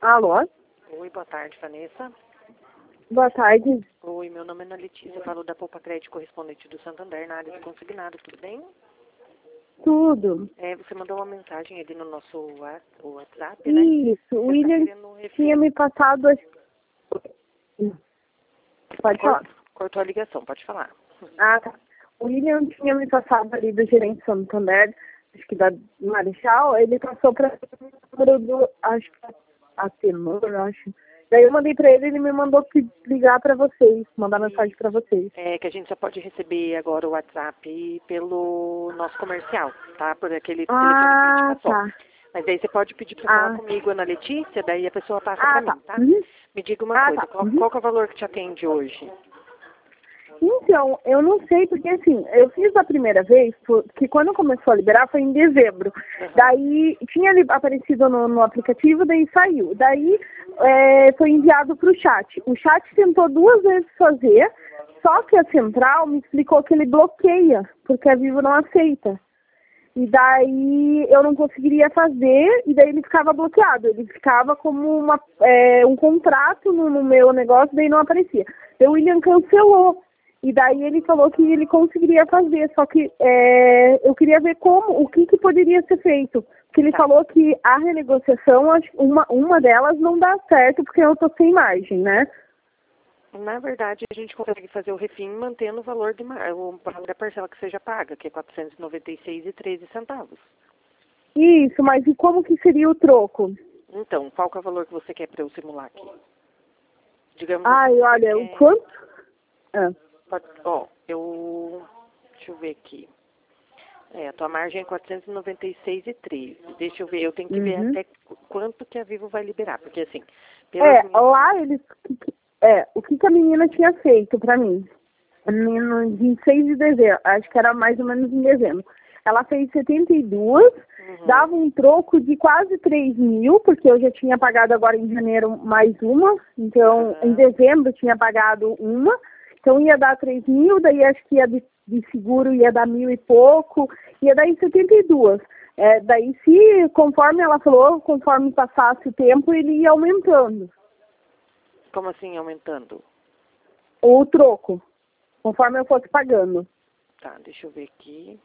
Alô? Oi, boa tarde, Vanessa. Boa tarde. Oi, meu nome é Ana Letícia, eu falo da Poupa Crédito correspondente do Santander, na área de consignado, tudo bem? Tudo. Você mandou uma mensagem ali no nosso WhatsApp, né? Isso, o Você William tá querendo tinha me passado... Pode falar. Cortou a ligação, pode falar. Ah, tá. O William tinha me passado ali do gerente Santander, acho que da Marechal, ele passou para o número do, acho que a Tenor, acho. Daí eu mandei para ele, ele me mandou ligar para vocês, mandar mensagem para vocês. É que a gente só pode receber agora o WhatsApp pelo nosso comercial, tá? Por aquele telefone que a gente passou. Tá. Mas aí você pode pedir para falar comigo, Ana Letícia, daí a pessoa passa para mim, tá? Uhum. Me diga uma coisa, Tá. qual que é o valor que te atende hoje? Então, eu não sei, porque assim, eu fiz a primeira vez, que quando começou a liberar foi em dezembro. Uhum. Daí, tinha aparecido no aplicativo, daí saiu. Daí, foi enviado para o chat. O chat tentou 2 vezes fazer, só que a central me explicou que ele bloqueia, porque a Vivo não aceita. E daí, eu não conseguiria fazer, e daí ele ficava bloqueado. Ele ficava como um contrato no meu negócio, daí não aparecia. Daí o William cancelou. E daí ele falou que ele conseguiria fazer, só que eu queria ver o que poderia ser feito. Porque ele falou que a renegociação, uma delas não dá certo, porque eu tô sem margem, né? Na verdade, a gente consegue fazer o refim mantendo o valor da parcela que seja paga, que é R$ 496,13. Isso, mas e como que seria o troco? Então, qual que é o valor que você quer para eu simular aqui? Digamos olha, o quanto? Deixa eu ver aqui. A tua margem é 496,13. Deixa eu ver, eu tenho que ver até quanto que a Vivo vai liberar, porque assim... Lá eles... o que a menina tinha feito pra mim? No 26 de dezembro, acho que era mais ou menos em dezembro. Ela fez 72, dava um troco de quase 3 mil, porque eu já tinha pagado agora em janeiro mais uma, então em dezembro eu tinha pagado uma, então ia dar 3 mil, daí acho que ia de seguro ia dar 1.000 e pouco, ia dar em 72. Daí se, conforme ela falou, conforme passasse o tempo, ele ia aumentando. Como assim aumentando? O troco, conforme eu fosse pagando. Tá, deixa eu ver aqui.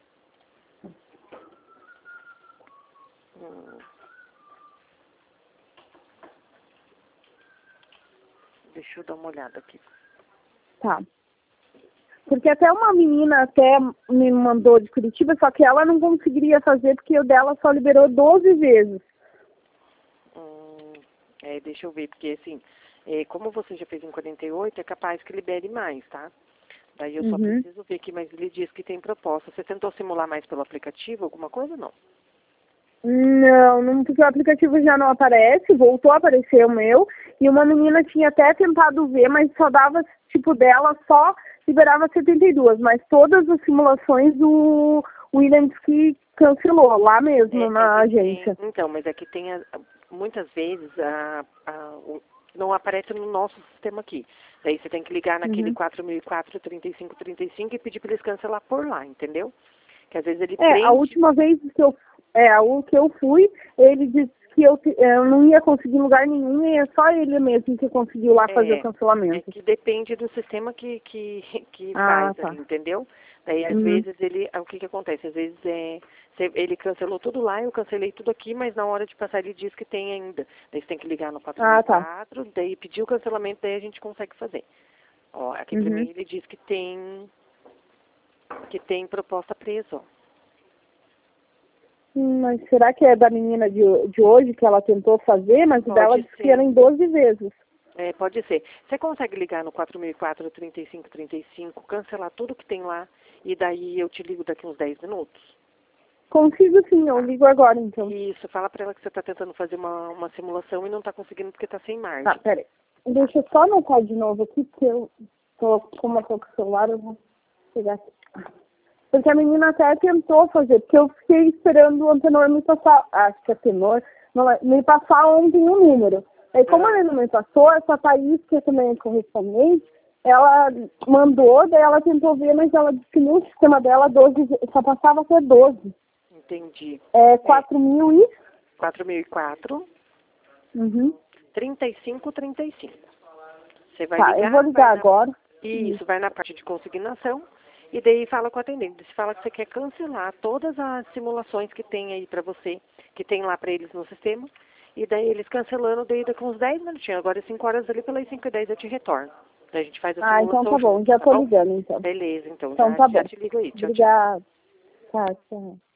Deixa eu dar uma olhada aqui. Tá. Porque até uma menina até me mandou de Curitiba, só que ela não conseguiria fazer porque o dela só liberou 12 vezes. Deixa eu ver, porque assim, como você já fez em 48, é capaz que libere mais, tá? Daí eu só preciso ver aqui, mas ele diz que tem proposta. Você tentou simular mais pelo aplicativo, alguma coisa ou não? Não, porque o aplicativo já não aparece, voltou a aparecer o meu, e uma menina tinha até tentado ver, mas só dava, tipo, dela só liberava 72, mas todas as simulações o Williams que cancelou, lá mesmo, na agência. Então, mas é que tem, muitas vezes, não aparece no nosso sistema aqui. Daí você tem que ligar naquele 4004-3535 e pedir para eles cancelar por lá, entendeu? Que às vezes ele prende... A última vez que eu fui, ele disse que eu não ia conseguir em lugar nenhum e é só ele mesmo que conseguiu lá fazer o cancelamento. É que depende do sistema que faz, ali, entendeu? Daí, às vezes, o que acontece? Às vezes, ele cancelou tudo lá, eu cancelei tudo aqui, mas na hora de passar ele diz que tem ainda. Daí você tem que ligar no 404, daí pedir o cancelamento, daí a gente consegue fazer. Ó, aqui pra mim ele diz que tem proposta presa, ó. Mas será que é da menina de hoje que ela tentou fazer, mas o dela disse que era em 12 vezes? Pode ser. Você consegue ligar no 4004-3535, cancelar tudo que tem lá, e daí eu te ligo daqui uns 10 minutos? Consigo sim, eu ligo agora então. Isso, fala pra ela que você tá tentando fazer uma simulação e não tá conseguindo porque tá sem margem. Tá, peraí. Deixa eu só anotar de novo aqui, porque como eu tô com o celular, eu vou pegar aqui. Porque a menina até tentou fazer, porque eu fiquei esperando o Antenor me passar, acho que é Tenor, me passar ontem um número. Aí como ele não me passou, essa Thaís, que também é correspondente, ela mandou, daí ela tentou ver, mas ela disse que no sistema dela 12, só passava até 12. Entendi. 4.000 e... 4.004. Uhum. 3535. Você vai Tá, ligar. eu vou ligar agora. Isso, vai na parte de consignação e daí fala com o atendente. Você fala que você quer cancelar todas as simulações que tem aí pra você, que tem lá pra eles no sistema. E daí eles cancelando, daí daqui uns 10 minutinhos. Agora 5 horas ali, pelas 5h10 eu te retorno. Daí a gente faz a simulação Então tá bom, junto, já tá tô bom? ligando então. Beleza, então Então tá bom. já te ligo aí. Tchau, tchau. Obrigada. Tá, tchau.